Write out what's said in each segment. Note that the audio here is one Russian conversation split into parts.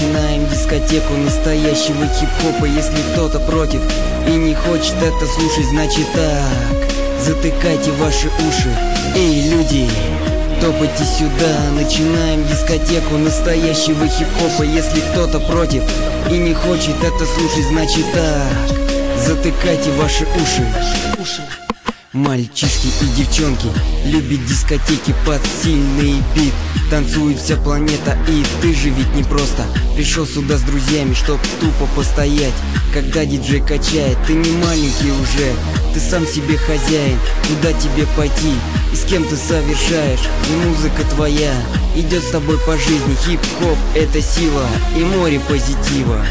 начинаем дискотеку настоящего хип-хопа. Если кто-то против и не хочет это слушать, значит так. Затыкайте ваши уши. Эй, люди, топайте сюда, начинаем дискотеку настоящего хип-хопа. Если кто-то против и не хочет это слушать, значит так. Затыкайте ваши уши. Мальчишки и девчонки любят дискотеки под сильный бит. Танцует вся планета, и ты же ведь не просто пришел сюда с друзьями, чтоб тупо постоять. Когда диджей качает, ты не маленький уже, ты сам себе хозяин. Куда тебе пойти и с кем ты совершаешь, и музыка твоя идет с тобой по жизни. Хип-хоп — это сила и море позитива.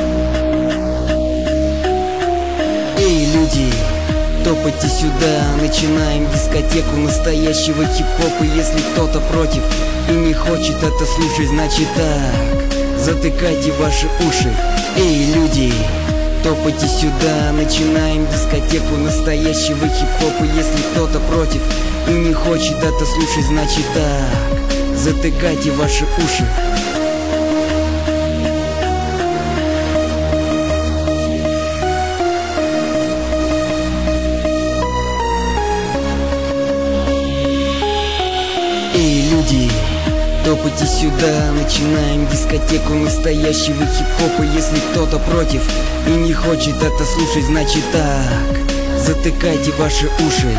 Эй, люди, топайте сюда, начинаем дискотеку настоящего хип-хопа. Если кто-то против и не хочет это слушать, значит так. Затыкайте ваши уши. Эй, люди, топайте сюда, начинаем дискотеку настоящего хип-хопа. Если кто-то против и не хочет это слушать, значит так. Затыкайте ваши уши. Эй, люди, топайте сюда, начинаем дискотеку настоящего хип-хопа. Если кто-то против и не хочет это слушать, значит так. Затыкайте ваши уши.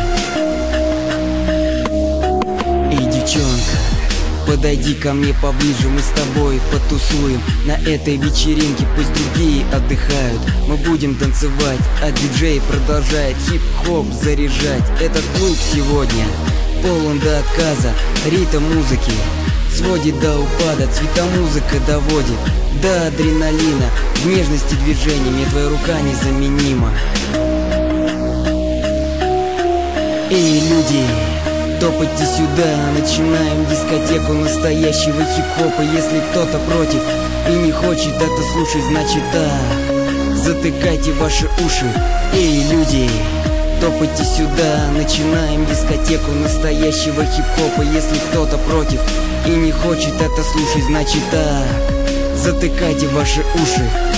Эй, девчонка, подойди ко мне поближе, мы с тобой потусуем на этой вечеринке. Пусть другие отдыхают, мы будем танцевать, а диджей продолжает хип-хоп заряжать. Этот клуб сегодня полон до отказа, ритм музыки сводит до упада, цветомузыка доводит до адреналина. В нежности движений мне твоя рука незаменима. Эй, люди, топайте сюда, начинаем дискотеку настоящего хип-хопа. Если кто-то против и не хочет это слушать, значит так. Затыкайте ваши уши. Эй, люди, топайте сюда, начинаем дискотеку настоящего хип-хопа. Если кто-то против и не хочет это слушать, значит так. Затыкайте ваши уши.